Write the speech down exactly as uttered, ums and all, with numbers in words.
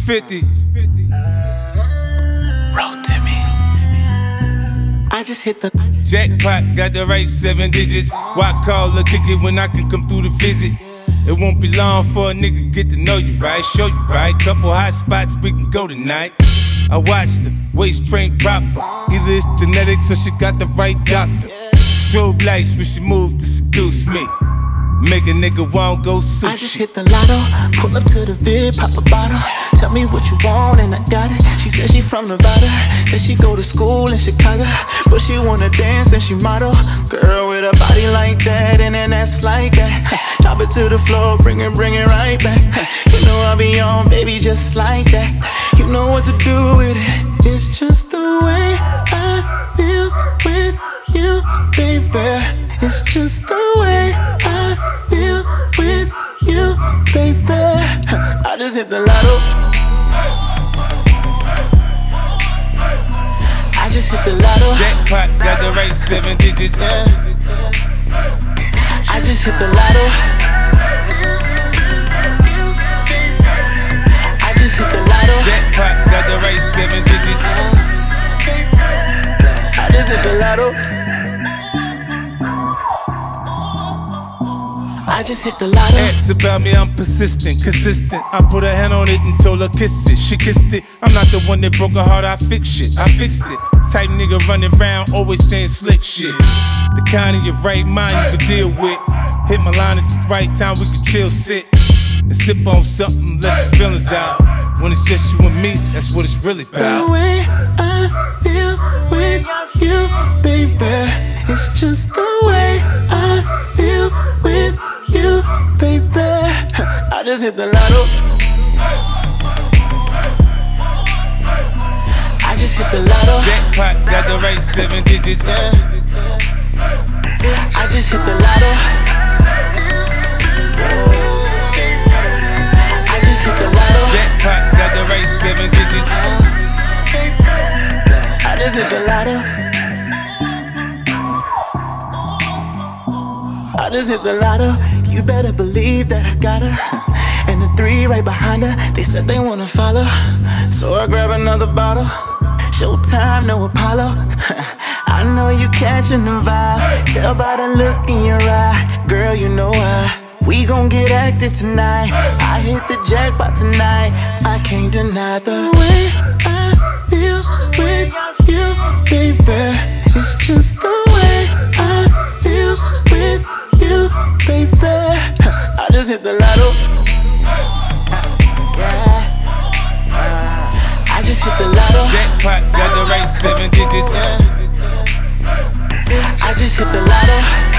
fifty. Roll to me. I just hit the jackpot, got the right seven digits. Why call or kick it when I can come through the visit? It won't be long for a nigga get to know you right, show you right. Couple hot spots, we can go tonight. I watched her, waist train proper. Either it's genetics or she got the right doctor. Strobe lights when she moved to seduce me. Make a nigga want go sushi. I just hit the lotto, pull up to the vid, pop a bottle. Tell me what you want and I got it. She said she from Nevada, said she go to school in Chicago, but she wanna dance and she model. Girl with a body like that and an ass like that. Drop it to the floor, bring it, bring it right back. You know I'll be on, baby, just like that. You know what to do with it. It's just the way I feel with you, baby. It's just the way I feel with you, baby. I just hit the lotto. I just hit the lotto. Jackpot, got the right seven digits. Yeah. I just hit the lotto. I just hit the lotto. Jackpot, got the right seven digits. I just hit the lotto. I just hit the lotto. Ask about me, I'm persistent, consistent. I put a hand on it and told her kiss it. She kissed it. I'm not the one that broke her heart, I fixed shit. I fixed it. Type nigga running around, always saying slick shit. The kind of your right mind you can deal with. Hit my line at the right time, we can chill, sit and sip on something, let your feelings out. When it's just you and me, that's what it's really about. The way I feel with you, baby. It's just the way I feel with you, baby. I just hit the lotto. I just hit the lotto. Jackpot, got the right seven digits. Yeah. I just hit the lotto. I just hit the lotto. Jackpot, got the right seven digits. I just hit the lotto. I just hit the lotto. You better believe that I got her. And the three right behind her, they said they wanna follow. So I grab another bottle. Showtime, no Apollo. I know you catching the vibe. Tell by the look in your eye. Girl, you know why. We gon' get active tonight. I hit the jackpot tonight. I can't deny the way I feel with you, baby. It's just the way I feel with you, baby. I just hit the lotto. Yeah. I just hit the lotto. Jackpot, got the right seven digits. Yeah. I just hit the lotto.